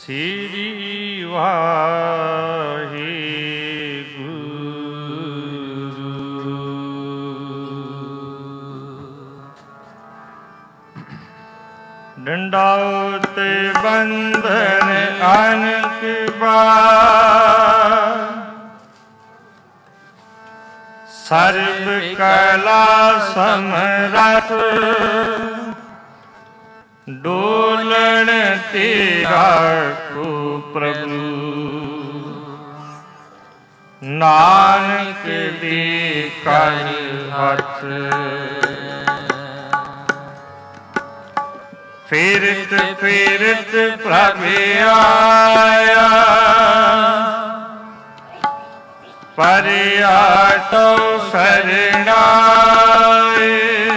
ਸ੍ਰੀ ਵਾਹਿਗੁਰੂ। ਡੰਡਾਉਤ ਬੰਧਨ ਅਨਕ ਬਾਰ, ਸਰਬ ਕਲਾ ਸਮਰਥ ਡੋਲਣ ਤੇਰਾ ਕੋ ਪ੍ਰਭੂ। ਨਾਨਕ ਦੇ ਕਰ ਹੱਥ ਫੇਰਤ ਫੇਰਤ ਪ੍ਰਭ ਆਇਆ, ਪਰਿਆ ਤੋ ਸਰਣਾਏ।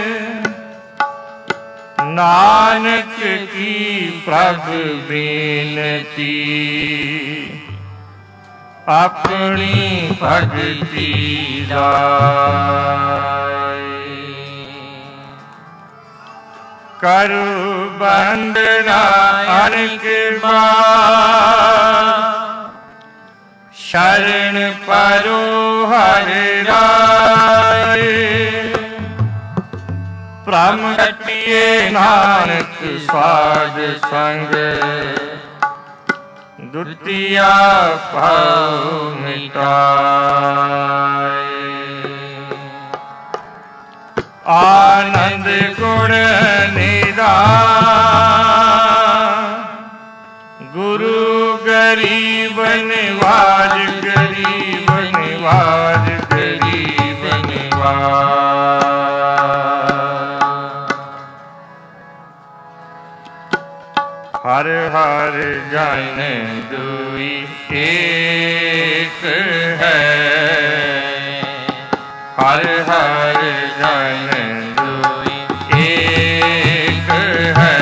ਨਾਨਕ ਕੀ ਪ੍ਰਭ ਬੇਨਤੀ, ਆਪਣੀ ਭਗਤੀ ਦਾਏ। ਕਰੁ ਬੰਦਨਾ ਅਨਕ ਬਾਰ, ਸ਼ਰਨ ਪਰੋ ਹਰਿ ਰਾਏ। ਭ੍ਰਮ ਕੱਟਿਏ ਨਾਨਕ ਸਾਧ ਸੰਗ, ਦੁਤੀਆ ਭਾਉ ਮਿਟਾਏ। ਆਨੰਦ ਗੁਣ ਨਿਧਾਨ, ਗੁਰੂ ਗਰੀਬ ਨਿਵਾਜ, ਗਰੀਬ ਨਿਵਾਜ, ਗਰੀਬ ਨਿਵਾਜ। ਹਰ ਹਰ ਜਨ ਦੁਇ ਏਕ ਹੈ, ਹਰ ਹਰ ਜਨ ਦੁਇ ਏਕ ਹੈ,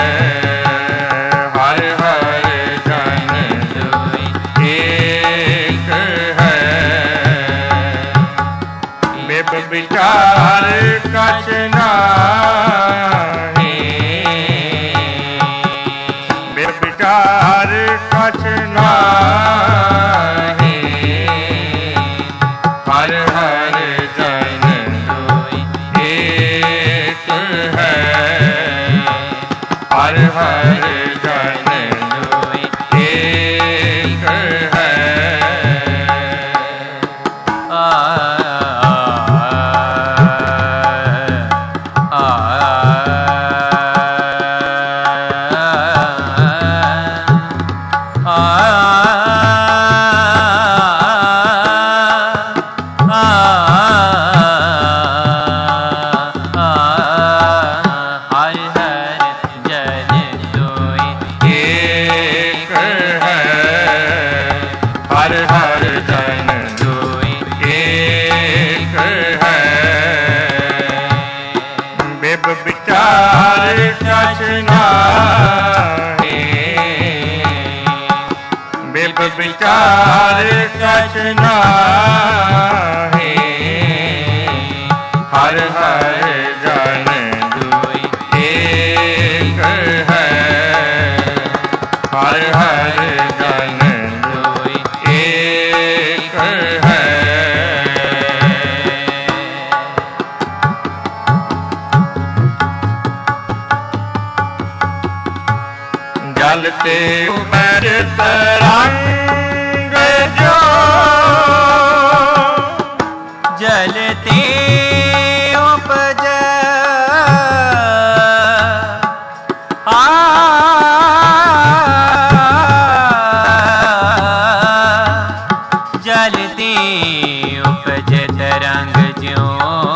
ਹਰ ਹਰ ਜਨ ਦੁਇ ਏਕ ਹੈ। ਬਿਬ ਵਿਚਾਰ ਕਛ ਨਾਹੀ, ਬਿਬ ਵਿਚਾਰ ਕਛ ਨਾਹੀ। ਹਰ ਹਰ ਜਨ ਦੁਇ ਏਕ ਹੈ, ਹਰ ਹਰ ਜਨ ਦੁਇ ਏਕ ਹੈ। ਵਿਚਾਰ ਕਛ ਨਾਹੀ, ਬਿਬ ਵਿਚਾਰ ਕਛ ਨਾਹੀ। ਹਰ ਹਰ ਜਨ ਦੁਇ ਏਕ ਹੈ, ਹਰ ਹਰ ਜਨ ਦੁਇ ਏਕ ਹੈ। ਜਲ ਤੇ ਉਪਰ ਤਰੰਗ ਜੋ, ਜਲ ਤੇ ਉਪਜ ਜਲ ਤੇ ਉਪਜ ਤਰੰਗ ਜਿਉ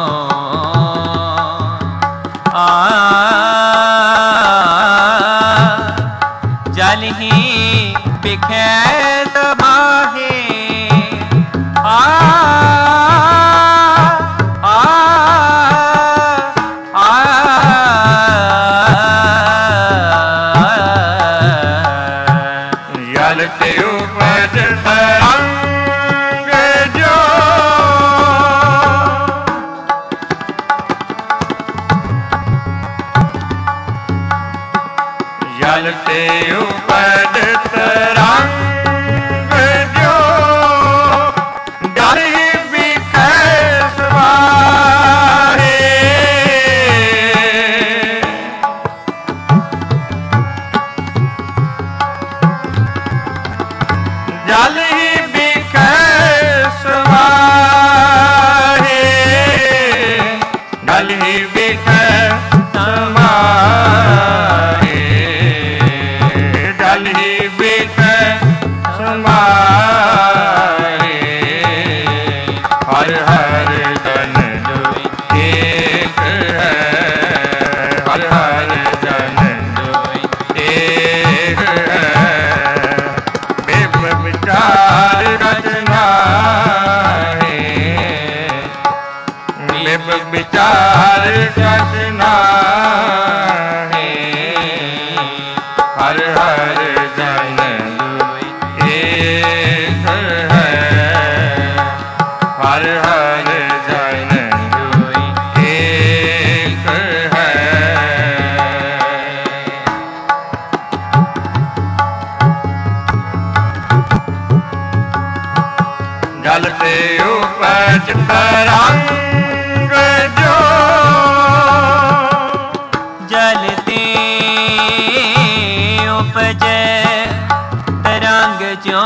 ਜਲ ਹੀ ਬਿਖੈ ਤਬਾਹੇ। ਜਲ ਤੇ ਉਪਜ ਤਰੰਗ ਜੋ, ਜਲ ਤੇ ਉਪਜ जल ही बिखै समाए, जल ही बिखै समाए। हर हर जन एक है, हर हर जन एक है। बिब विचार रचना है, बिब विचार रचना है। हर हर जन एक है, हर हर जन एक है। जल से उपज तरंग जो, जल ते उपजे तरंग जो।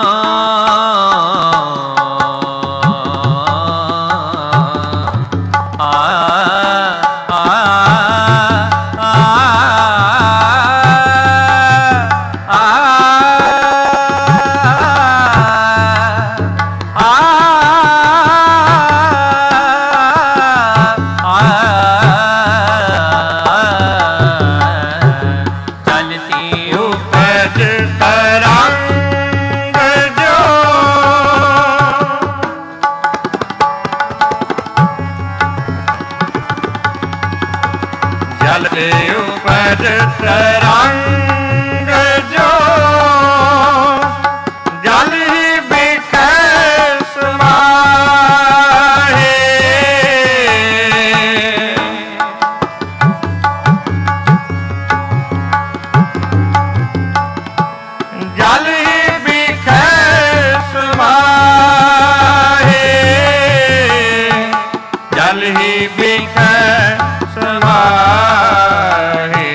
उपज तरंग जो, जल से उपज तरंग जो। जल ही बिखै समाए, जल ही बिखै समाए, जल ही बिखै समाए,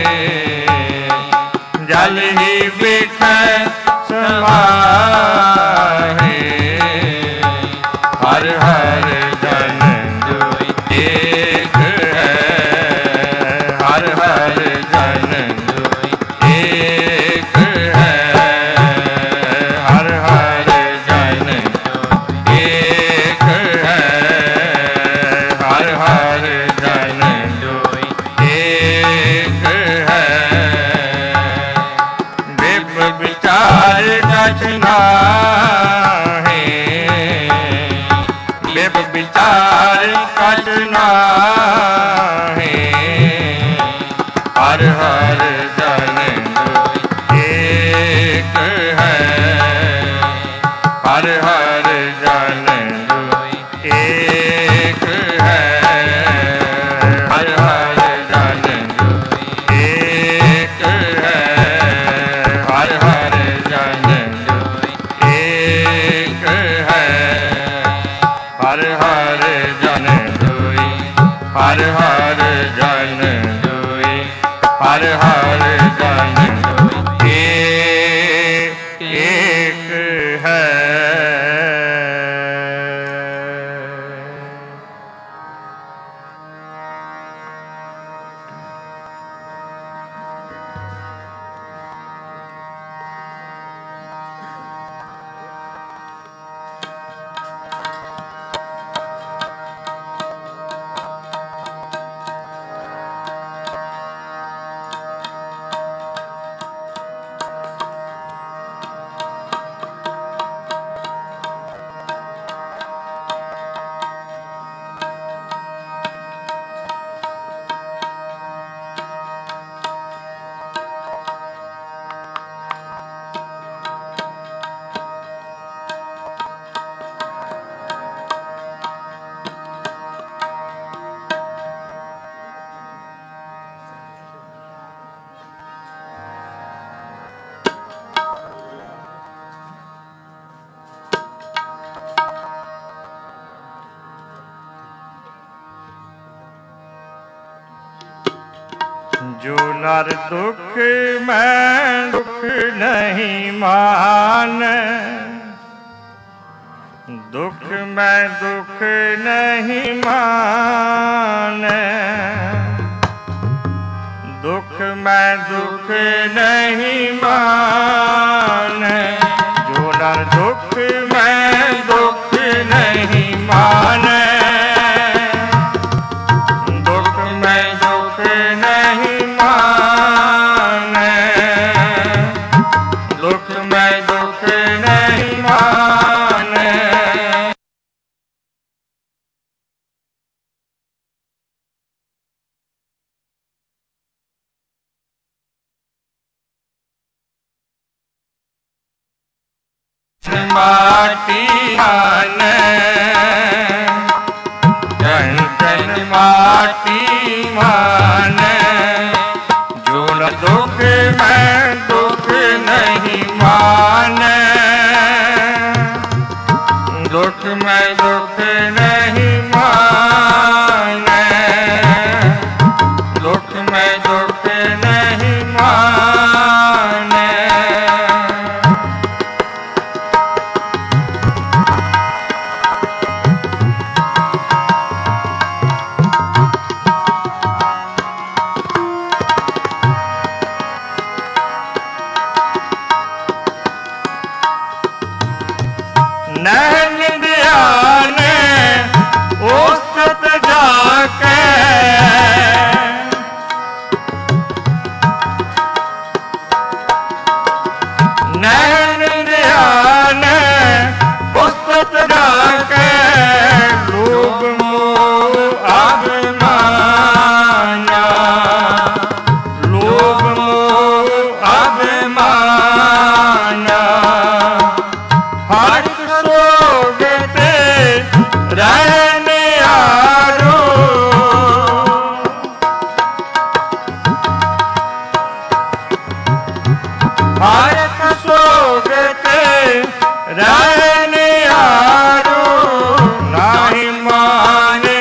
जल ही बिखै समाए। हर हर जन एक है, हर हर जन एक है, हर हर जन एक है, हर हर जन एक है। बिब विचार रचना है, बिब विचार रचना है। हर हर जन एक है, हर हर जन एक है, हर हर जन एक है, हर हर जन एक है। हर हर जन हर हर जन हर हर जन एक है। जो नर दुख मैं दुख नहीं मान, दुख मैं दुख नहीं मान। दुख नहीं माने, जो नर दुख में दुख नहीं माने, दुख में दुख नहीं माने, दुख में दुख नहीं माने। माटी माने, जन जन माटी माने, जो न दुख में दुख नहीं माने, दुख में दुख नहीं माने, दुख में दुख नहीं माने। नैन ध्यान उस्तत जाके, नैन ध्यान उस्तत जाके, लोभ मोह अभिमाना, लोभ मोह अभिमाना, हर सोगते रहने आरो, हर सोगते रहने आरो, नाही माने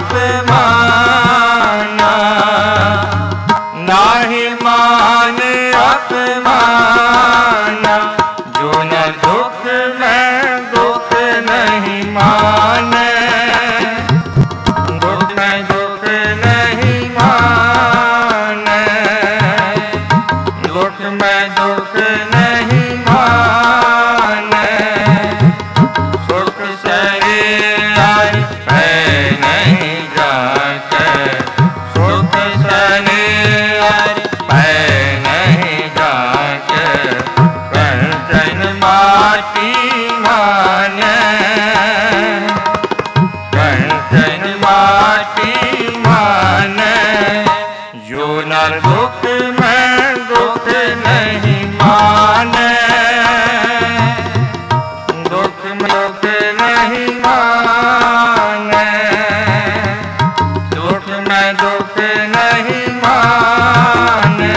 अपमाना, नाही माने अपमाना, जो न दुख में दुख नहीं माने, दुख में दुख नहीं माने, दुख में दुख नहीं माने, सुख शरीर है नहीं जाके, सुख शरीर है नहीं जाके, कंचन माटी माने, कंचन माटी माने, जो नर दुख में दुख नहीं माने, दुख में दुख नहीं माने, दुख में दुख नहीं माने।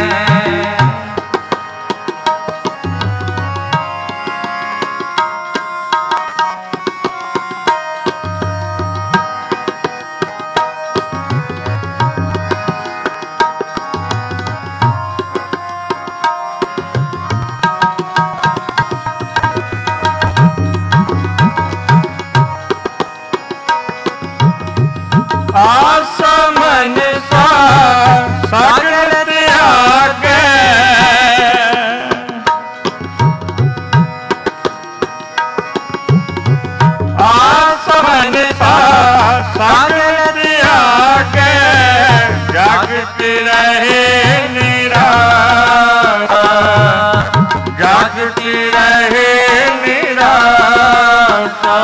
आसमन सा सागर त्यागे, आसमन सा सागर त्यागे, जागती रहे निराशा, जागती रहे निराशा,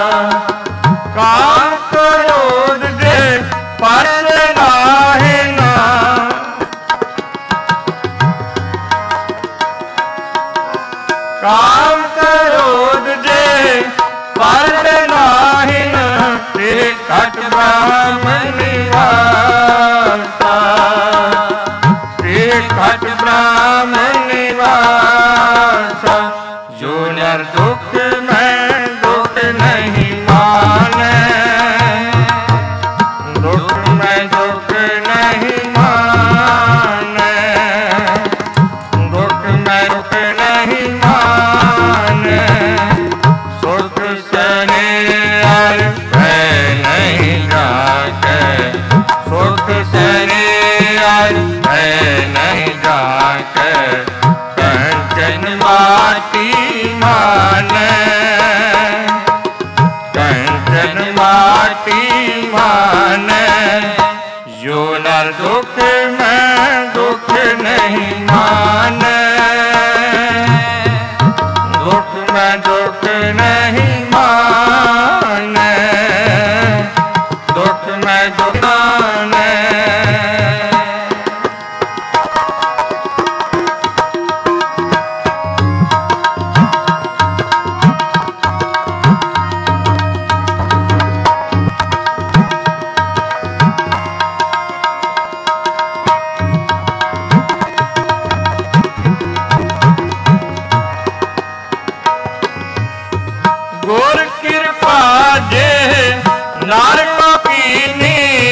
काम क्रोध दे पर नाहि ना, काम क्रोध दे पर नाहि ना, तेरे घट ब्रह्म निवासा, तेरे घट ब्रह्म निवासा, जो नर दुख में दुख नहीं माने, दुख में दुख नहीं माने, दुख में दुख माने। गुर कृपा जे नर को कीनी,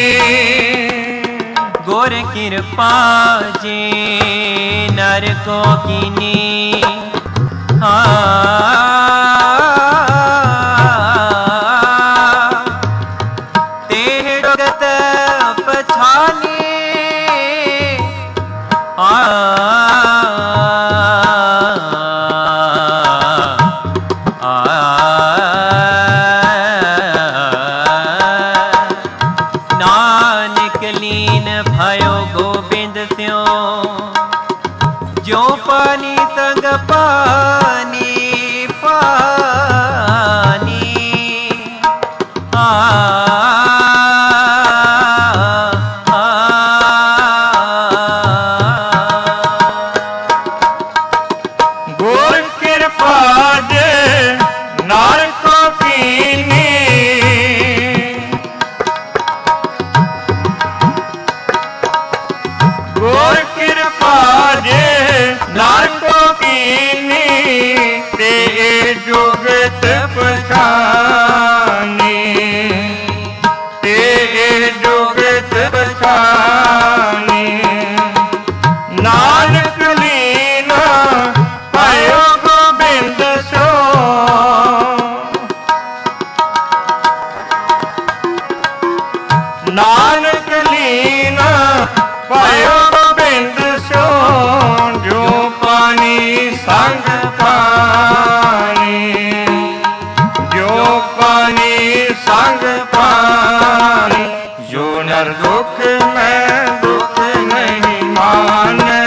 गुर कृपा जे नर को कीनी, तेह जगत पछानी, नानक लीन भयो गोबिंद स्यो, जो पानी संग पानी पानी, गुर कृपा जे नर को कीनी, गुर कृपा जे नर को कीनी, ते जुगत पछानी, ते जुगत पछानी। नानक लीन भयो गोबिंद सो, नानक लीन भयो गोबिंद सो, जो पानी संग पानी, जो पानी संग पानी। जो नर दुख में दुख नहीं माने,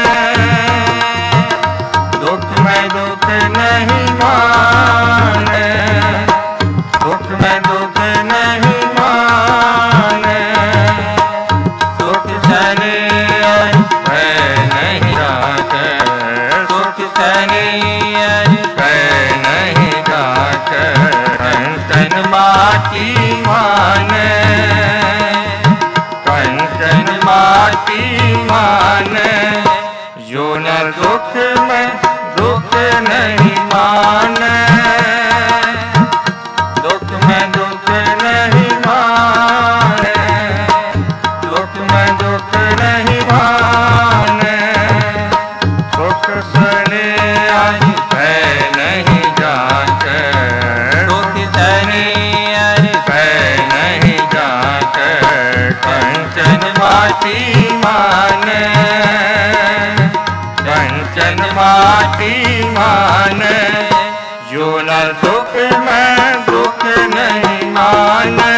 दुख में दुख नहीं माने, दुख में दुख नहीं माने। सुख सने नहीं जाके, सुख सने नहीं जाके, कंचन माटी माने, कंचन माटी माने। जो नर दुख में दुख नहीं माने, दुख में दुख नहीं माने, दुख में दुख नहीं माने। सुख सने आज है नहीं जाके, सुख सने है नहीं जाके, कंचन माटी माने, कंचन माटी माने। जो नर दुख में दुख नहीं माने,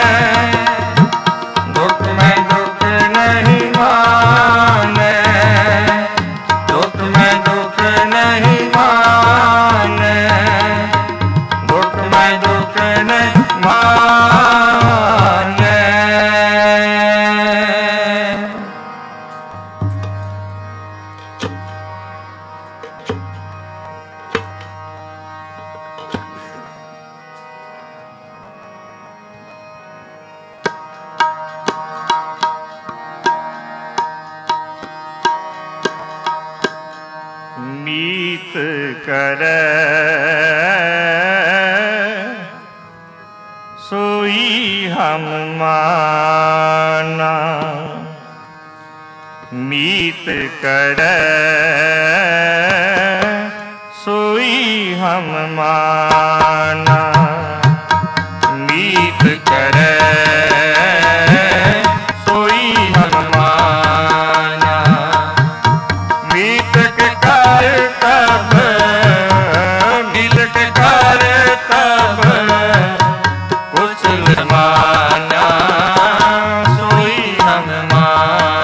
दुख में दुख नहीं माने, दुख में दुख नहीं माने, दुख में दुख नहीं माने। मीत करे सोई हम माना, मीत करे सोई हम माना, मीत करे सोई हम माना। मीत के कर तब, मीत के कर तब, कुछ माना सोई हम माना।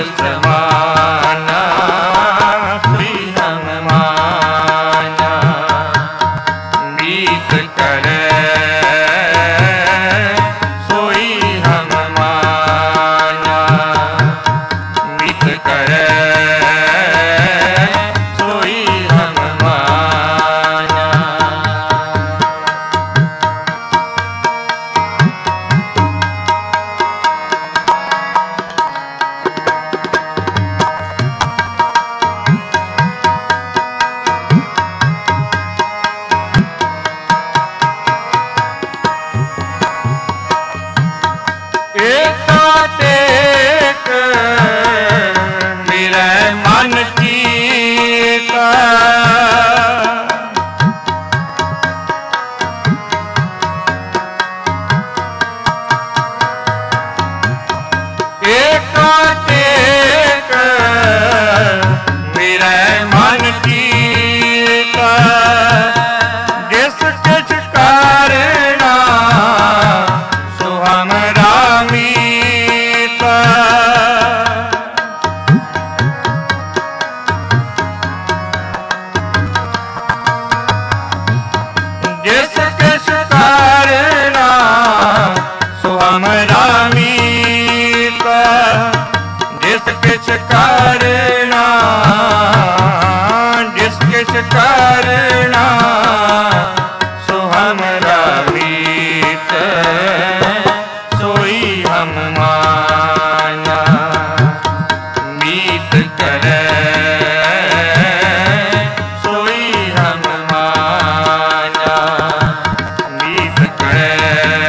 समाना सोई हम माना। मीत करे सोई हम माना। मीत करे सोई हम माना। एकातेक मेरा मन कीता। एकातेक मेरा मन कीता। जिस किछ करना सो हमरा मीता। जिस किछ करना सो हमरा मीता। जिस किछ करना जिस किछ करना सो हमरा मीत। सोई हम माना। मीत करे सोई हम माना। मीत करे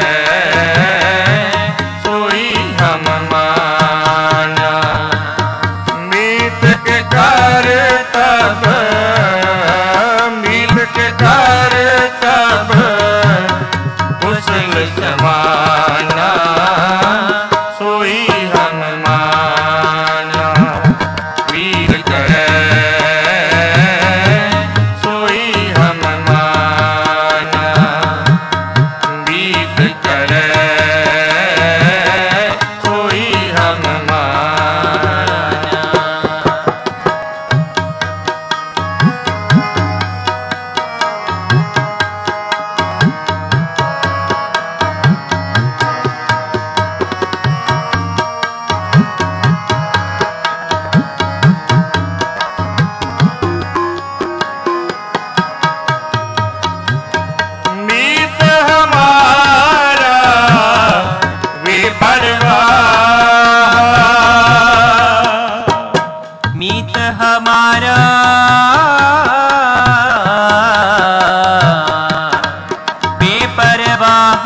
सोई हम माना। मीत के कर तब मीत के कर तब कुशल समाना सोई हम माना। वीर करे सोई हम माना। वीर करे सोई हम माना। मीत हमारा बेपरवाह। मीत हमारा बेपरवाह।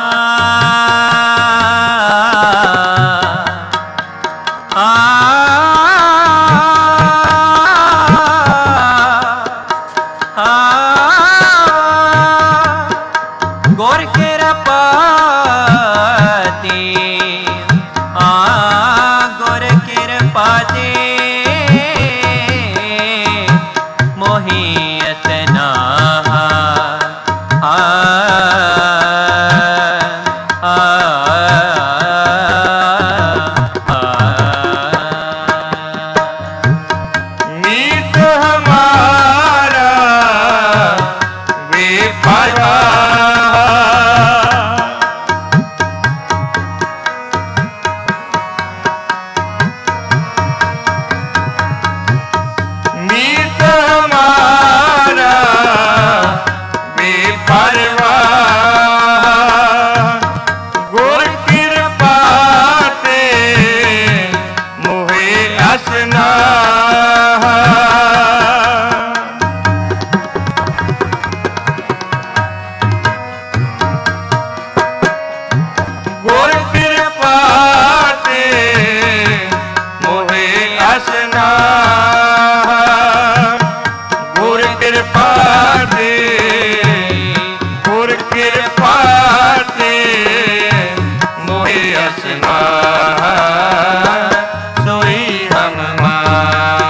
गोर कृपाते गोर कृपाते मोहि अतना मीत हमारा बेपरवाह। मीत हमारा बेपरवाह। गुर कृपाते मोहे असना। गुर कृपाते मोहे असना। गुर कृपाते गुर कृपाते मोहे असना सोई हम माना।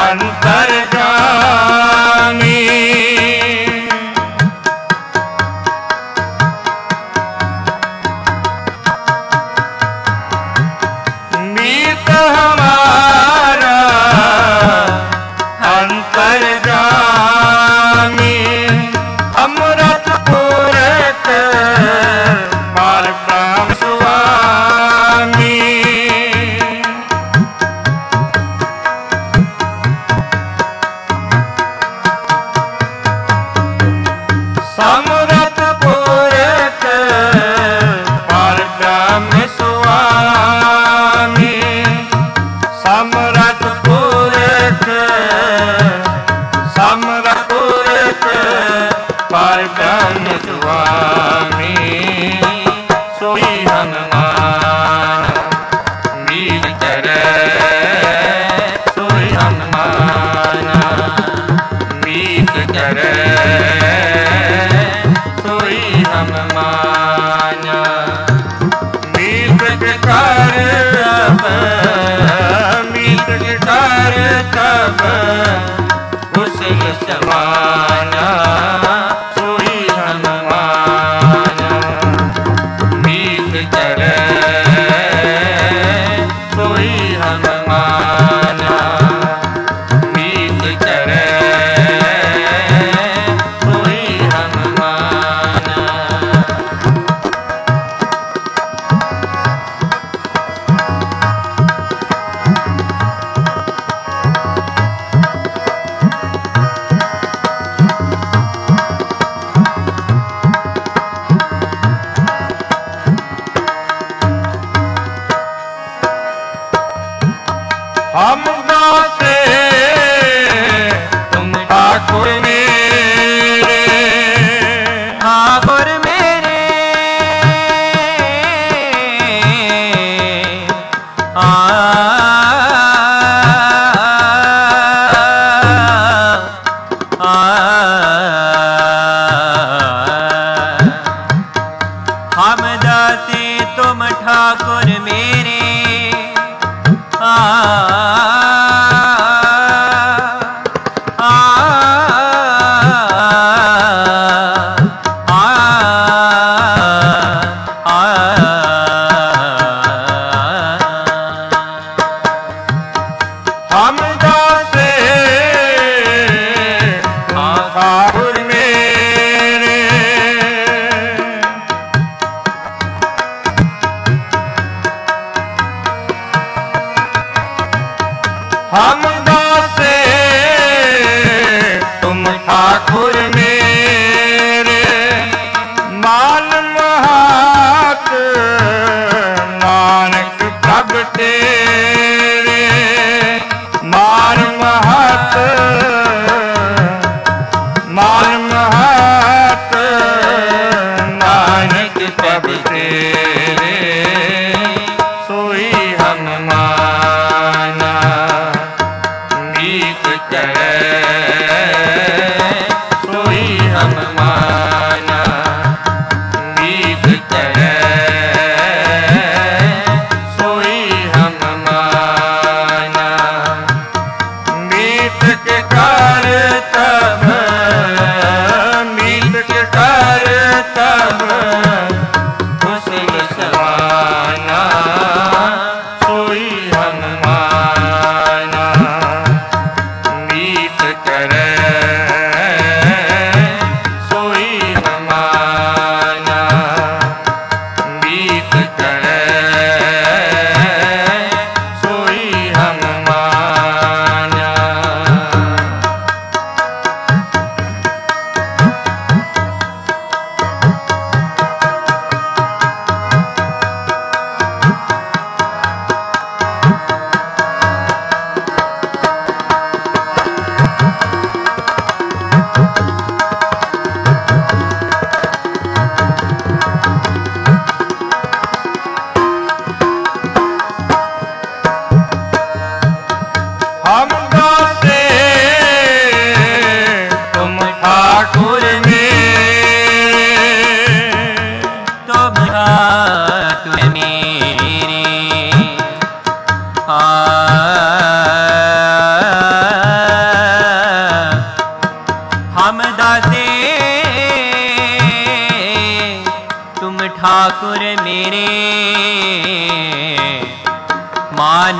अंतर्गामी। मीत हमारा अंतर्गामी। अमृत पूरक परब्रह्म स्वामी। समरथ पूरक परब्रह्म स्वामी। समरथ पूरक परब्रह्म स्वामी। सोई हनुमान मीत करे। सोई हनुमान मीत करे। सोई हनुमान मीत कर तब। मीत कर तब कुशल समाना। सोई हनुमान मीत करे। सोई हनुमान मीत करे। सोई हनुमान। हम गाते तुम ठाकुर मेरे। ठाकुर मेरे आ हम दाते तुम ठाकुर मेरे। हम गाते ठाकुर मेरे। हम गाते तुम ठाकुर मेरे। मान महात नानक प्रभ तेरे। मान महत नानक प्रभ तेरे। सोई हनुमान मीत करे। सोई हनुमान मीत करे। सोई हनुमान मीत कर तब। मीत कर तब कुशल समाना। सोई हनुमान मीत करे। सोई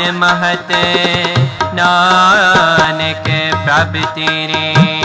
महत नानक प्रभ तेरे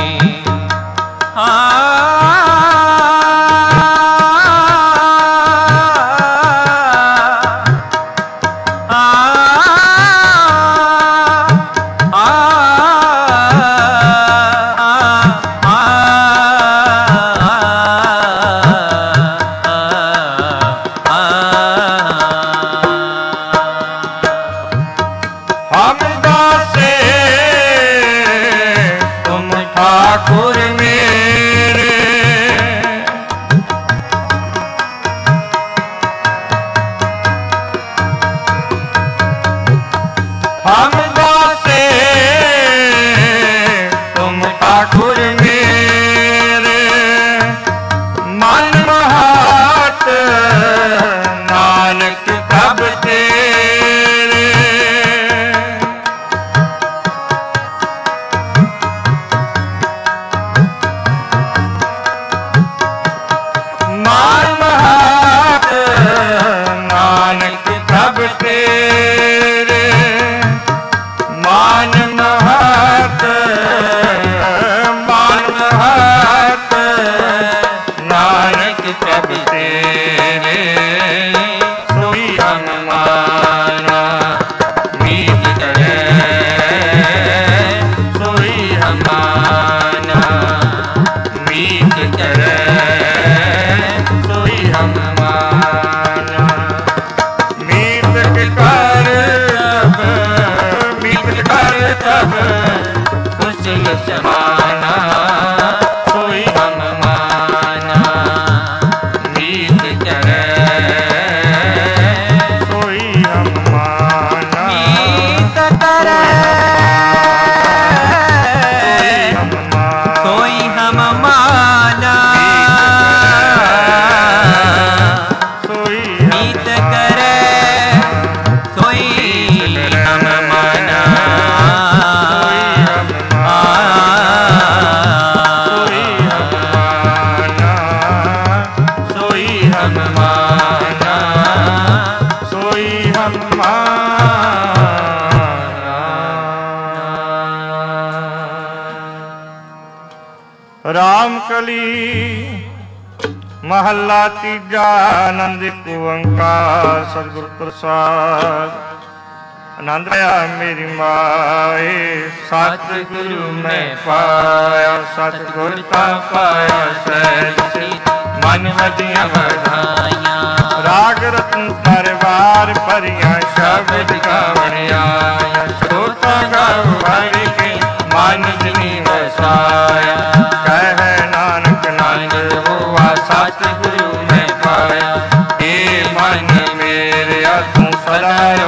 महला तीजा आनंद ओंकार सतगुर प्रसाद आनंद आया मेरी माए सतगुरु मैं पाया सतगुर का पाया सहज मन वधिया वधाइया राग रत्न तरवार परिया शब्द गावण आया श्रोता गाओ हरि के मन जिनी वसाया कह नानक नानक हुआ सतगुरु मैं पाया हे मन मेरे तू सदायो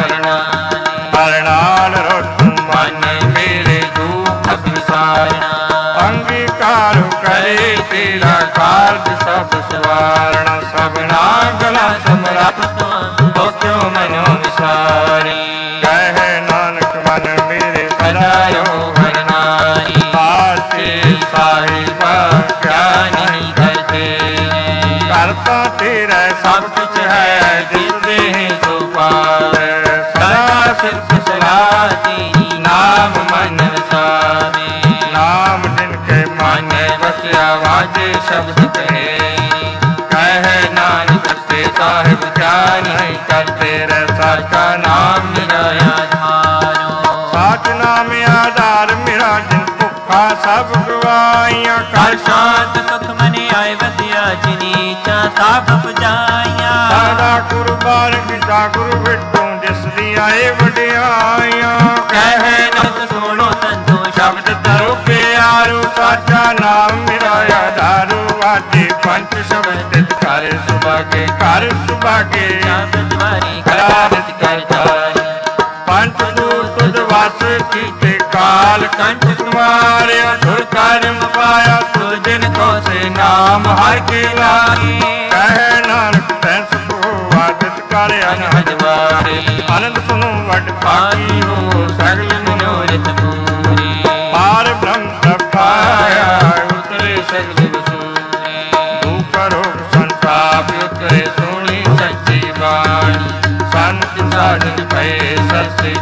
हरनाल रोटू मन मेरे दुख विसारना अंगीकार करे तेरा कार्य सब सवारना सबना गला समरत तो क्यों मनो विसारी कह नानक मन मेरे सदायो हरनारी आते साहिबा क्या नहीं करते करता तेरा सब कुछ है दिल दे सो पावे सदा सिर्फ सलाह तेरी नाम मन वसावे नाम जिनके मन बसिया वाजे शब्द कहे कह नानक से साहिब क्या नहीं करते रहता का नाम मेरा आधारो साच नाम आधार मेरा जिन भुखा सब गवाइया कर शांत सुख मने आए वधिया जिनी चा साब पुजाइया सादा कुर्बान पिता गुरु बिटू जिस दी आए वडियाइया कह नत सुनो संतो शब्द धरो के आरू साचा नाम मेरा आधारू वाजे पंच शब्द कर सुभागे शब्द वारी करारत करता पंच दूत तुझ वास कीते काल कंठ तुम्हारे धुर कर्म पाया तुझ दिन को से नाम हर के लागी कह नानक तैस को आदित कर अनहद वारे आनंद सुनो वड पाकी हो सगल मनोरथ पूरी पार ब्रह्म पाया उतरे सगल वसूरी दुख रोग संताप उतरे सुनी सच्ची बाणी संत साधन भय सत्य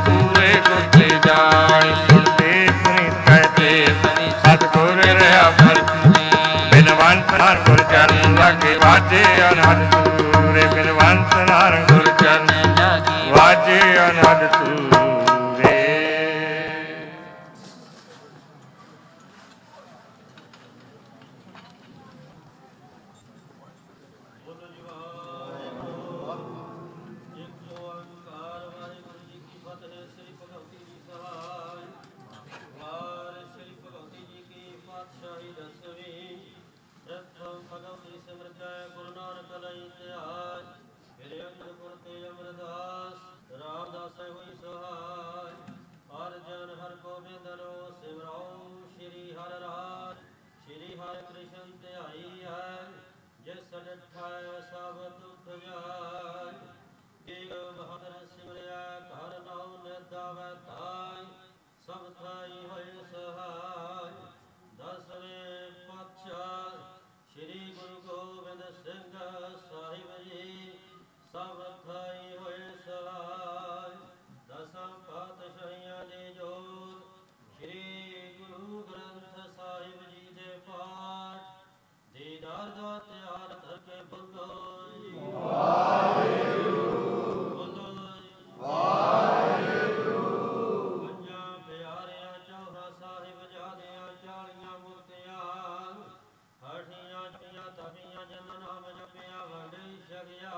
ਹਰਿ ਕ੍ਰਿਸ਼ਨ ਧਿਆਈ ਹੈ, ਜਿਸ ਡਿਠਾ ਸਭ ਦੁਖ ਜਾਇ। ਏਕ ਬਹਾਦਰ ਸਿਮਰਿਆ ਘਰ ਨਾਉ ਨਿਰਦਾਵੈ ਤਾਈ, ਸਭ ਥਾਈ ਹੋਏ ਸਹਾਇ। ਦਸਵੇਂ ਪਾਤਸ਼ਾਹ ਸ੍ਰੀ ਗੁਰੂ ਗੋਬਿੰਦ ਸਿੰਘ ਸਾਹਿਬ ਜੀ, ਸਭ ਥਾਈ ਹੋਏ ਸਹਾਇ। ਦਸਾਂ ਪਾਤਸ਼ਾਹੀਆਂ ਦੀ ਜੋਤ, ਸ੍ਰੀ ਗੁਰੂ ਗ੍ਰੰਥ ਸਾਹਿਬ ਜੀ ਦੇ ਪਾਠ, ਦੀਦਾਰ ਦਾ ਤਿਆਰ ਕਰਕੇ ਬੋਲੋ ਜੀ ਵਾਹਿਗੁਰੂ, ਬੋਲੋ ਜੀ ਵਾਹਿਗੁਰੂ। ਪੰਜਾਂ ਪਿਆਰਿਆਂ ਚੌਹਾਂ ਸਾਹਿਬਜ਼ਾਦਿਆਂ 40 ਮੁਕਤਿਆਂ, ਹਠੀਆਂ ਚੀਆਂ ਤਪੀਆਂ ਜਨ ਨਾਮ ਜਪਿਆ ਵੰਡੇ ਛਕਿਆ।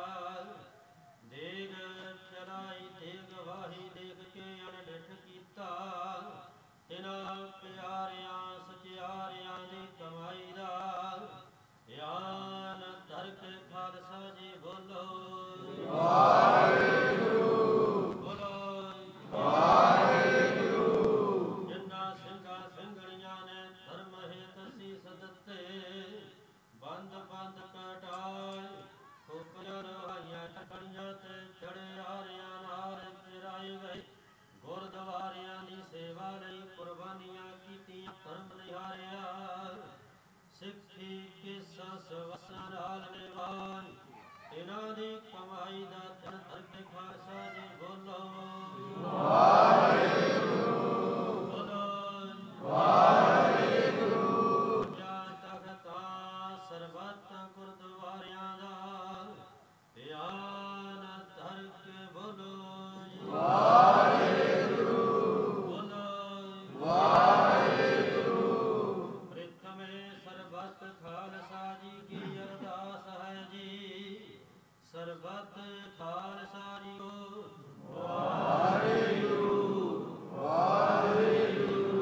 ਦੇਗ ਚਲਾਈ ਦੇਗ ਵਾਹੀ ਦੇਖ ਕੇ ਅਣਡਿਠ ਕੀਤਾ, ਇਨ੍ਹਾਂ ਪਿਆਰਿਆਂ ਸਚਿਆਰਿਆਂ ਦੀ ਕਮਾਈ ਦਾ ਗਿਆਨ ਧਰ ਕੇ ਖਾਲਸਾ ਜੀ ਬੋਲੋ ਵਾਹਿਗੁਰੂ, ਬੋਲੋ ਵਾਹਿਗੁਰੂ। ਜਿਨ੍ਹਾਂ ਸਿੰਘਾਂ ਸਿੰਘਣੀਆਂ ਨੇ ਧਰਮ ਹਿਤ ਸੀਸ ਦਿੱਤੇ, ਬੰਦ ਬੰਦ ਕਟਾਏ, ਖੋਪਰੀਆਂ ਰਵਾਈਆਂ ਟਕਣੀਆਂ ਤੇ ਚੜੇ ਆਰਿਆਂ ਨਾਲ ਚਿਰਾਏ ਗਏ। ਗੁਰਦੁਆਰਿਆਂ ਦੀ ਸੇਵਾ ਲਈ ਕੁਰਬਾਨੀਆਂ ਕੀਤੀਆਂ, ਧਰਮ ਨਿਹਾਰਿਆ। ਸਿੱਖੀ ਕਿਸ ਸਵਸਾਂ ਨਾਲ ਨਿਭਾਈ, ਇਹਨਾਂ ਦੀ ਕਮਾਈ ਦਾ ਧਨ ਧਰ ਕੇ ਖਾਲਸਾ ਜੀ ਬੋਲੋ ਵਾਹਿਗੁਰੂ, ਬੋਲੋ ਵਾਹਿਗੁਰੂ। ਜਾਂ ਤਖਤਾਂ ਸਰਬੱਤ ਗੁਰਦੁਆਰਿਆਂ ਦਾ ਧਿਆਨ ਧਰ ਕੇ ਬੋਲੋ ਜੀ ਵਾਹਿਗੁਰੂ, ਬੋਲੋ ਵਾਹਿਗੁਰੂ। ਪ੍ਰਿਥਮੇ ਸਰਬੱਤ ਖਾਲਸਾ ਜੀ ਕੀ ਅਰਦਾਸ ਹੈ ਜੀ, ਸਰਬੱਤ ਖਾਲਸਾ ਜੀ ਕੋ ਵਾਹਿਗੁਰੂ, ਵਾਹਿਗੁਰੂ,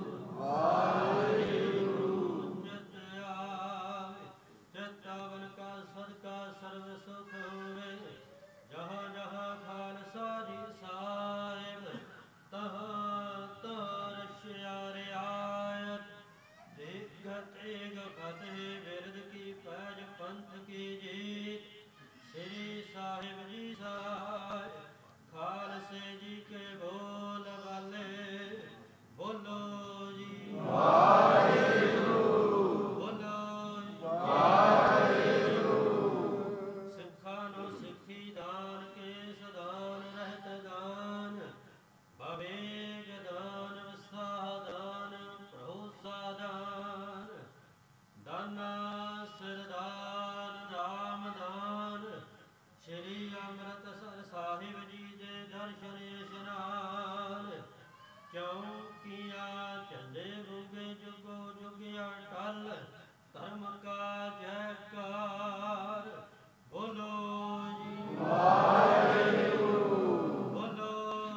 ਵਾਹਿਗੁਰੂ। ਚਿਤ ਆਵੇ ਚਿਤ ਆਵਨ ਕਾ ਸਦਕਾ ਸਰਬ ਸੁਖ ਹੋਵੇ, ਜਹਾਂ ਜਹਾਂ ਖਾਲਸਾ ਜੀ ਸਾਹਿਬ, ਤਹਾਂ ਤਹਾਂ ਰਖਿਆ ਰਿਆਇਤ। ਤੇਗ ਤੇਗ ਫਤਿਹ ਬਿਰਦ ਕੀ ਪੈਜ ਪੰਥ ਕੀ ਜੀਤ, ਸ੍ਰੀ ਸਾਹਿਬ ਜੀ ਸਾਹਿਬ ਖਾਲਸੇ ਜੀ ਕੇ ਬੋਲ ਵਾਲੇ, ਬੋਲੋ ਜੀ ਵਾਹਿਗੁਰੂ, ਬੋਲੋ ਜੀ ਵਾਹਿਗੁਰੂ। ਸਿੱਖਾਂ ਨੂੰ ਸਿੱਖੀ ਦਾਨ, ਕੇਸ ਦਾਨ, ਰਹਿਤ ਦਾਨ, ਵਿਵੇਕ ਦਾਨ, ਵਿਸਾਹ ਦਾਨ, ਭਰੋਸਾ ਦਾਨ, ਦਾਨਾ ਸਿਰ ਦਾਨ, ਨਾਮ ਦਾਨ। ਸ੍ਰੀ ਅੰਮ੍ਰਿਤਸਰ ਸਾਹਿਬ ਜੀ ਦੇ ਦਰਸ਼ਨ ਇਸ਼ਨਾਨ, ਚੌਂਕੀਆਂ ਝੰਡੇ ਬੁਗੇ ਜੁਗੋ ਜੁਗਿਆ ਟਲ, ਧਰਮ ਕਾ ਜੈਕਾਰ, ਬੋਲੋ ਜੀ ਵਾਹਿਗੁਰੂ, ਬੋਲੋ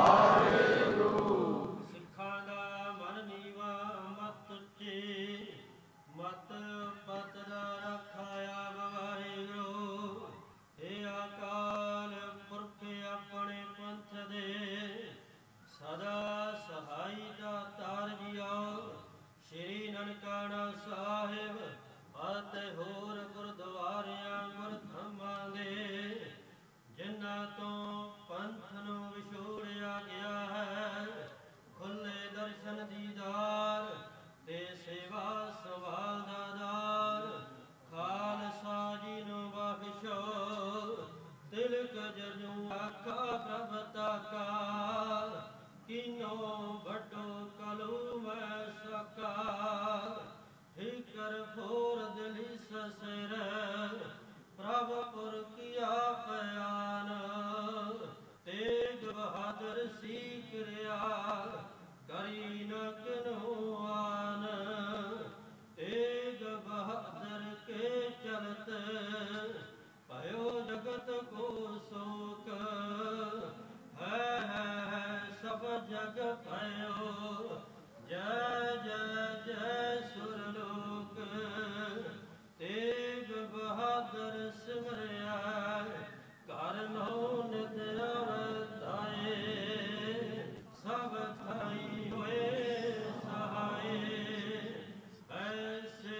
ਵਾਹਿਗੁਰੂ। ਸਿੱਖਾਂ ਦਾ ਮਨ ਨੀਵਾ ਮਤ ਉੱਚੀ, ਮਤ ਪਤ ਦਾ ਰੱਖਾਇਆ ਵਾਹਿਗੁਰੂ। ਏ ਅਕਾਲ ਪੁਰਖ ਆਪਣੇ ਪੰਥ ਦੇ ਸਦਾ ਸਹਾਈ ਦਾਤਾਰ ਜੀਓ। ਸ੍ਰੀ ਨਨਕਾਣਾ ਸਾਹਿਬ ਅਤੇ ਹੋਰ ਗੁਰਦੁਆਰਿਆਂ ਗੁਰਧਾਮਾਂ ਦੇ, ਜਿਨ੍ਹਾਂ ਤੋਂ ਪੰਥ ਨੂੰ ਵਿਛੋੜਿਆ ਗਿਆ ਹੈ, ਖੁੱਲੇ ਦਰਸ਼ਨ ਦੀਦਾਰ ਤੇ ਸੇਵਾ ਸੰਭਾਲ ਦਾ ਦਾਰ ਖਾਲਸਾ ਜੀ ਨੂੰ ਬਖਸ਼ੋ। ਤਿਲਕ ਜਨੂ ਆਖਾ ਪ੍ਰਭ ਤਾਕਾ, ਕਿਨੋ ਵੱਡੋ ਕਲੂ ਮੈਂ ਸਕਾ। ਫਿਕਰ ਫੋਰ ਦਿਲੀ ਸਸਿਰ, ਪ੍ਰਭ ਪੁਰ ਕੀਆ ਪਿਆਨ। ਤੇਗ ਬਹਾਦਰ ਸੀਖ ਰਿਆ, ਕਰੀ ਨ ਕਿਨੂ ਆਨ। ਤੇਗ ਬਹਾਦਰ ਕੇ ਚਲਤ, ਭਇਓ ਜਗਤ ਕੋ ਸੋਕ। ਹੈ ਸਭ ਜਗ ਭਇਓ, ਜੈ ਜੈ ਜੈ ਸੁਰਲੋਕ। ਤੇਗ ਬਹਾਦਰ ਸਿਮਰਿਆ, ਘਰ ਨੋ ਨਿਤ ਅਵਤਾਏ। ਸਭ ਥਾਈ ਹੋਏ ਸਹਾਏ, ਐਸੇ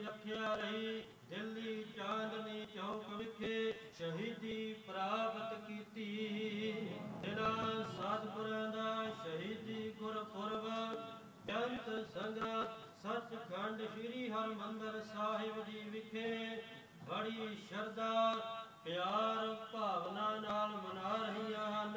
ਰੱਖਿਆ ਰਹੀ। ਦਿੱਲੀ ਚਾਂਦਨੀ ਚੌਕ ਵਿਖੇ ਸ਼ਹੀਦੀ ਪ੍ਰਾਪਤ ਕੀਤੀ। ਇਹਨਾਂ ਸਤਿਗੁਰਾਂ ਦਾ ਸ਼ਹੀਦੀ ਗੁਰਪੁਰਬ ਬੇਅੰਤ ਸੰਗਤ ਸੱਚਖੰਡ ਸ੍ਰੀ ਹਰਿਮੰਦਰ ਸਾਹਿਬ ਜੀ ਵਿਖੇ ਬੜੀ ਸ਼ਰਧਾ ਪਿਆਰ ਭਾਵਨਾ ਨਾਲ ਮਨਾ ਰਹੀਆਂ ਹਨ।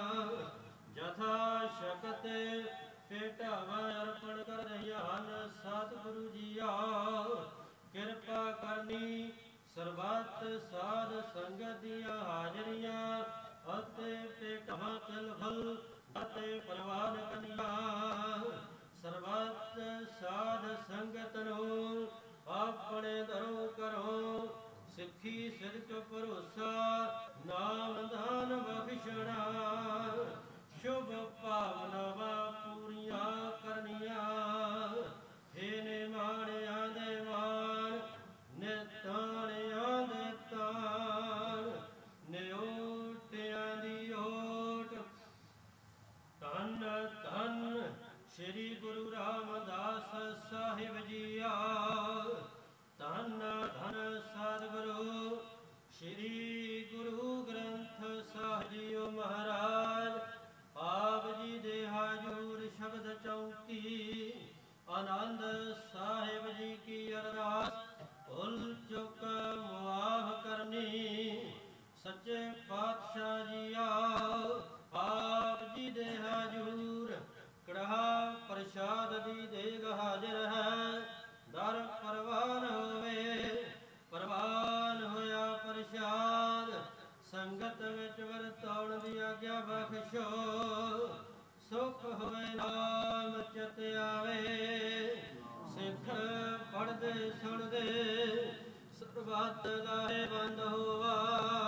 ਜਥਾ ਸ਼ਕਤ ਭੇਟਾਵਾਂ ਅਰਪਣ ਕਰ ਰਹੀਆਂ ਹਨ। ਸਤਿਗੁਰੂ ਜੀਆ ਕਿਰਪਾ ਕਰਨੀ। ਸਰਬੱਤ ਸਾਧ ਸੰਗਤ ਦੀਆਂ ਹਾਜ਼ਰੀਆਂ ਅਤੇ ਭੇਟਾਵਾਂ ਤਿਲਫਲ ਅਤੇ ਪ੍ਰਵਾਨ ਕਰਨੀਆਂ। ਸਰਬੱਤ ਸਾਧ ਸੰਗਤ ਨੂੰ ਆਪਣੇ ਦਰੋਂ ਕਰੋ ਸਿੱਖੀ ਸਿਦਕ ਭਰੋਸਾ ਨਾਮ ਦਾਨ ਬਖਸ਼ਣਾ। ਸ਼ੁਭ ਭਾਵਨਾਵਾਂ ਪੂਰੀਆਂ ਕਰਨੀਆਂ। ਹੇ ਨਿਮਾਣਿਆਂ ਦੇ ਮਾਣ ਨਿਤਾਣਿਆਂ ਦੇ ਤਾਣ ਨਿਓਟਿਆਂ ਦੀ ਓਟ। ਧੰਨ ਧੰਨ ਸ੍ਰੀ ਗੁਰੂ ਰਾਮਦਾਸ ਸਾਹਿਬ ਜੀਆ। ਧੰਨ ਧੰਨ ਸਤਿਗੁਰੂ ਸ੍ਰੀ ਗੁਰੂ ਗ੍ਰੰਥ ਸਾਹਿਬ ਜੀਓ ਮਹਾਰਾਜ। ਆਪ ਜੀ ਦੇ ਹਾਜ਼ੂਰ ਸ਼ਬਦ ਚੌਕੀ ਆਨੰਦ ਸਾਹਿਬ ਜੀ ਕੀ ਅਰਦਾਸ ਭੁੱਲ ਚੁੱਕ ਮੁਆਫ ਕਰਨੀ। ਸੱਚੇ ਪਾਤਸ਼ਾਹ ਜੀਆ ਆਪ ਜੀ ਦੇ ਹਾਜ਼ੂਰ ਕੜਾਹ ਪ੍ਰਸ਼ਾਦ ਦੀ ਦੇਗ ਹਾਜ਼ਰ ਹੈ। ਦਰ ਪ੍ਰਵਾਨ ਹੋਵੇ ਪ੍ਰਵਾਨ ਹੋਇਆ ਪ੍ਰਸ਼ਾਦ ਸੰਗਤ ਵਿੱਚ ਵਰਤਾਉਣ ਦੀ ਆਗਿਆ ਬਖਸ਼ੋ। ਸੁਖ ਹੋਵੇ ਨਾਮ ਚਿਤ ਆਵੇ। ਸਿੱਖ ਪੜ੍ਹਦੇ ਸੁਣਦੇ ਸਰਬੱਤ ਦਾ ਬੰਦ ਹੋਵਾ।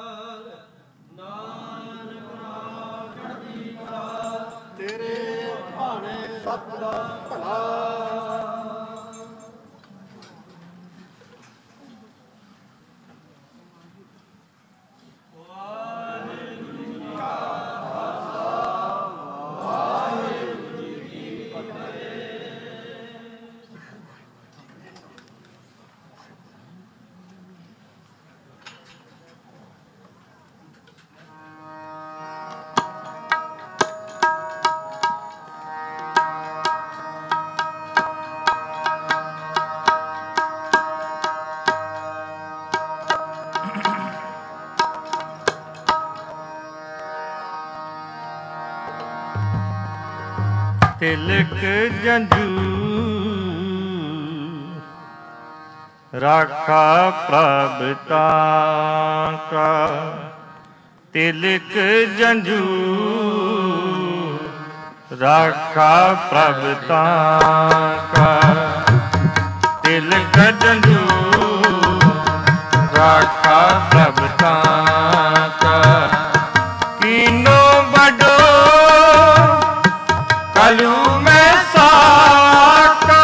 ਨਾਨਕ ਨਾਮ ਚੜ੍ਹਦੀ ਕਲਾ ਤੇਰੇ ਭਾਣੇ ਸਤ ਦਾ ਭਲਾ। ਤਿਲਕ ਜੰਝੂ ਰਾਖਾ ਪ੍ਰਭ ਤਾਂਕਾ। ਤਿਲਕ ਜੰਝੂ ਰਾਖਾ ਪ੍ਰਭ ਤਾਂਕਾ। ਤਿਲਕ ਜੰਝੂ ਰਾਖਾ ਪ੍ਰਭ ਤਾਂਕਾ। ਕੀਨੋ ਬਡੋ ਕਲੂ ਮੈਂ ਸਾਕਾ।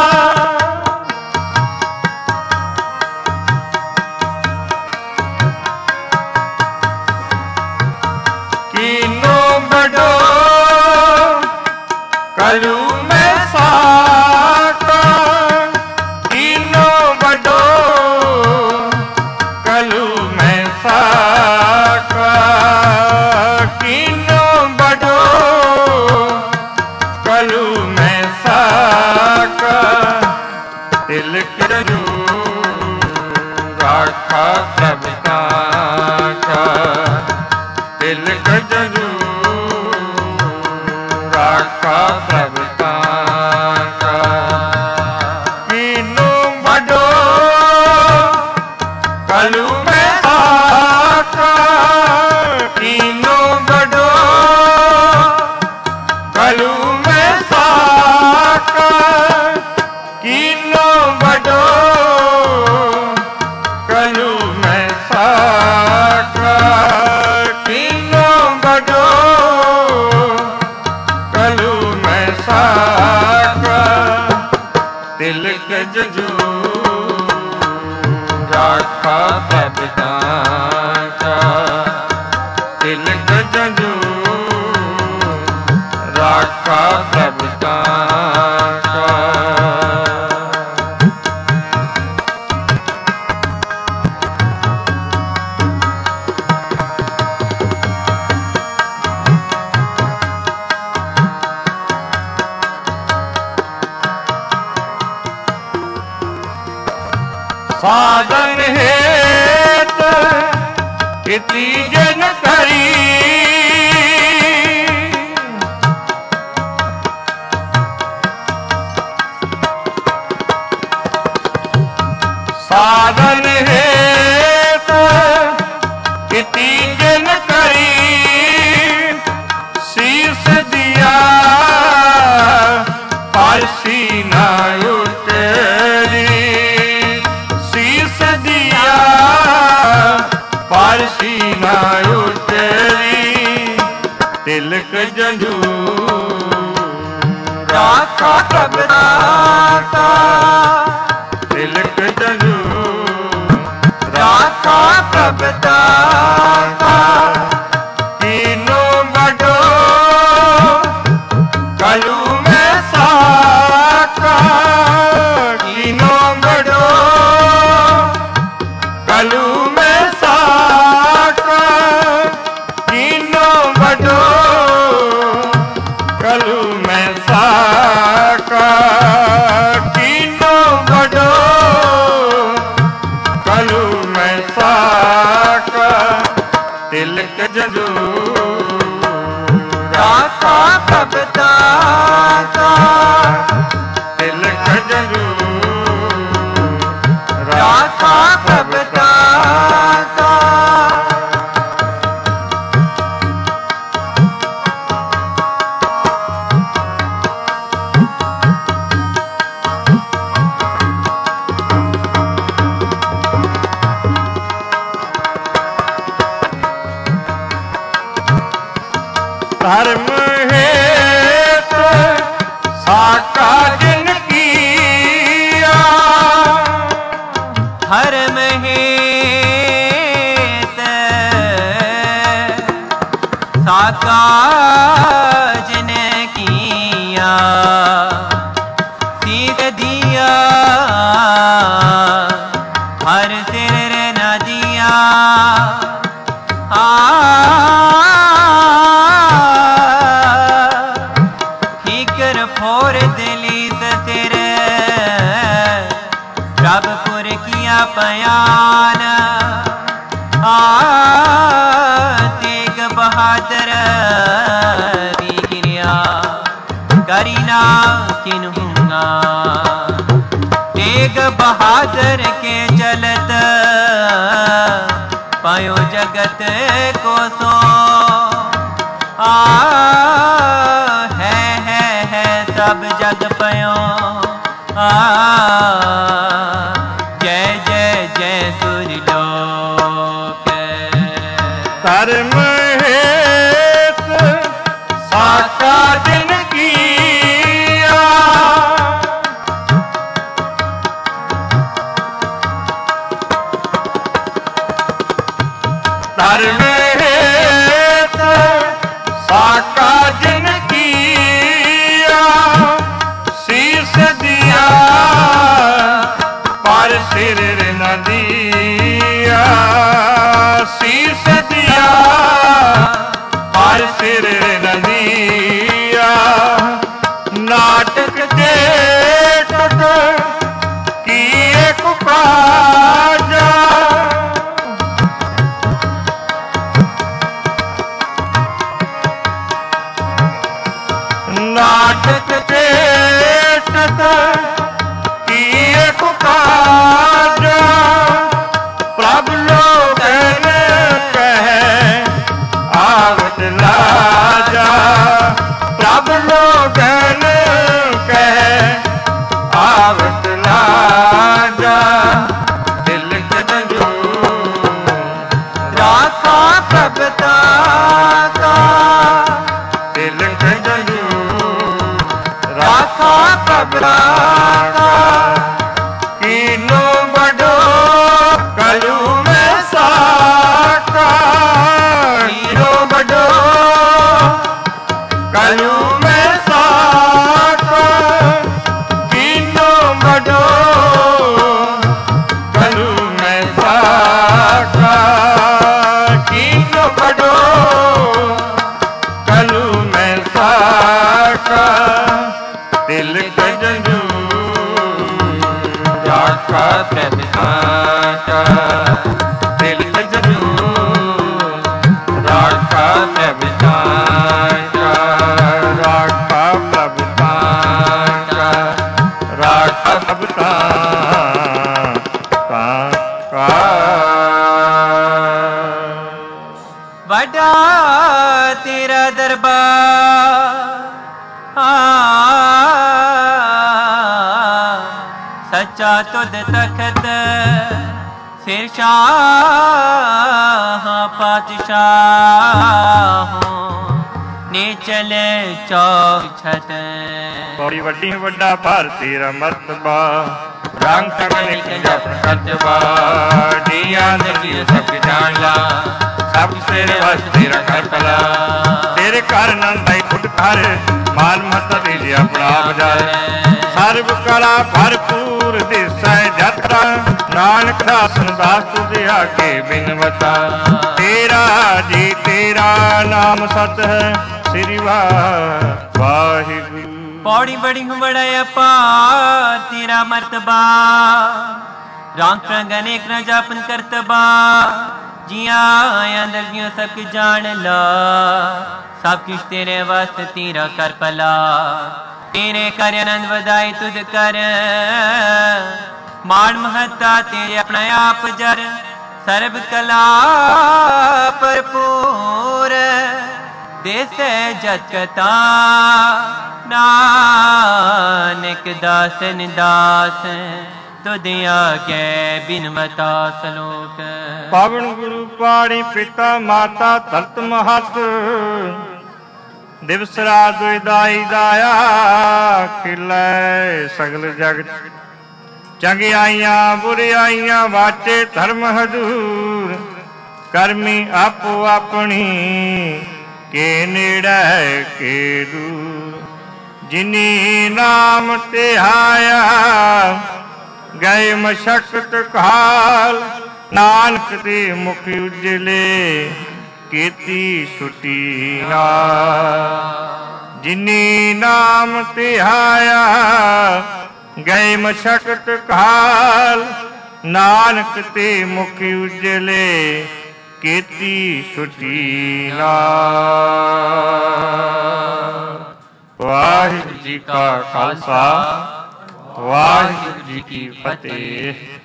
ਕੀਨੋ ਬਡੋ ਕਲੂ ਮੈਂ ਸਾਕਾ। ਕੀਨੋ ਬਡੋ ਕਲੂ ਮੈਂ ਸਾਕਾ। ਕੀਨੋ ਬਡੋ ਕਲੂ ਮੈਂ ਸਾਕਾ। ਤਿਲਕ ਜੰਝੂ ਰਾਖਾ ਪ੍ਰਭ ਤਾਂਕਾ। ਤਿਲਕ ਜੰਝੂ ਰਾਖਾ ਪ੍ਰਭ ਤਾਂਕਾ। ਕੀਨੂ ਬਡੋ ਕਲੂ ਮੈਂ ਸਾਕਾ। ਕੀਨੂ ਬਡੋ ਕਲੂ ਮੈਂ ਸਾਕਾ। ਕੀਨੋ ਬਡੋ ਕਲੂ ਮੈਂ ਸਾਕਾ। ਕੀਨੋ ਬਡੋ ਕਲੂ ਮੈਂ ਸਾਕਾ। ਤਿਲਕ ਜੰਝੂ ਰਾਖਾ ਪ੍ਰਭ ਤਾਂਕਾ। ਤਿਲਕ ਜੰਝੂ ਰਾਖਾ ਪ੍ਰਭ ਤਾਂਕਾ। साधन हेत इति जन करी साधन हेत इति जन करी शीस दिया पारसी न उतरी शीस दिया पारसी न उतरी तिलक जंजूर राखा प्रभ दाता तिलक जंजूर राखा प्रभ दाता तीनों बड़ो कलू में साका तीनों बड़ो कलू में साका तीनों बड़ो कलू में साका तीनों बड़ो कलू में साका तिलक जरूर राखा प्रभ दाता तिलक जरूर राखा प्रभ दाता धर्म हेत साका जिन किया धर्म हेत साका जिन किया सीध दिया हर सिर न दिया ठीकर फोर दलित सिर प्रभुपुर किया बयान तेग बहादुर गिरिया करीना किन्हूंगा तेग बहादुर के चलत पायो जगत को सो है सब जग पयो जय जय जय सूर्यलोक धर्म हेत साका जिन किया धर्म हेत साका जिन किया शीस दिया पर सिर न दिया शीस दिया पर सिर न दिया नाटक जेठक किए कुकाजा नाटक जेठक किए कुकाजा प्रभु लोग कहे आवत लाजा प्रभु लोग कहे ਦਿਲ ਸਜਣੂ ਰਾਖਾ ਪ੍ਰਭ ਤਾਂਕਾ, ਰਾਖਾ ਪ੍ਰਭ ਤਾਂਕਾ, ਰਾਖਾ ਪ੍ਰਭ ਤਾਂਕਾ। ਵੱਡਾ ਤੇਰਾ ਦਰਬਾਰ ਸੱਚਾ ਤੁਧ ਤਖਤ ਸਿਰ ਸ਼ਾਹ ਪਾਤਸ਼ਾਹ ਨੇ ਚਲੇ ਚੌਛਤ। ਬੜੀ ਵੱਡੀ ਵੱਡਾ ਭਾਰਤੀ ਰਮਤਬਾ ਰੰਗ ਤਕਨੀਕ ਜਪ ਕਰਤਬਾ ਡੀਆਂ ਦਗੀ ਸਭ ਜਾਣ ਲਾ ਸਭ ਤੇਰੇ ਵਾਸਤੇ ਰੱਖਾ ਭਲਾ ਤੇਰੇ ਘਰ ਨੰਦਾਈ ਫੁੱਟ ਕਰ ਮਾਨ ਮਹਤਾ ਦੇ ਲਿਆ ਆਪਣਾ ਬਜਾਏ ਸਰਬ ਕਲਾ ਭਰਪੂਰ ਦਿਸੈ ਜਤਰਾ ਨਾਨਕ ਦਾਸਨ ਦਾਸ ਤੁਝੇ ਆਗੇ ਬਿਨਵਤਾ ਤੇਰਾ ਜੀ ਤੇਰਾ ਨਾਮ ਸਤ ਹੈ ਸ੍ਰੀ ਵਾਹਿਗੁਰੂ। पौड़ी बड़ी हूँ बड़ा अपा तेरा मर्तबा राम रंग अनेक न जापन करतबा जिया अंदर जियो सब कुछ जान ला सब कुछ तेरे वास्ते तेरा कर पला तेरे कर आनंद वधाई तुझ कर मान महत्ता तेरे अपना आप जर सर्व कला भरपूर देश जत कथा नानक दासन दास तुदिया के बिनमता सलोक। पावन गुरु पाणी पिता माता धरत महत दिवस रात दाई दाया खिलै सगल जगत चंगियाइयां बुरियाइयां वाचे धर्म हजूर करमी आपो अपनी के नेड़े के दूर जिनी नाम तिहाया गए मशक्कत काल नानक दे मुख उजले केती छुटी नाल जिनी नाम तिहाया गए मशक्कत काल नानक ते मुख उजले केती छुटी नाल। वाहिगुरू जी का खालसा वाहिगुरू जी की फतेह।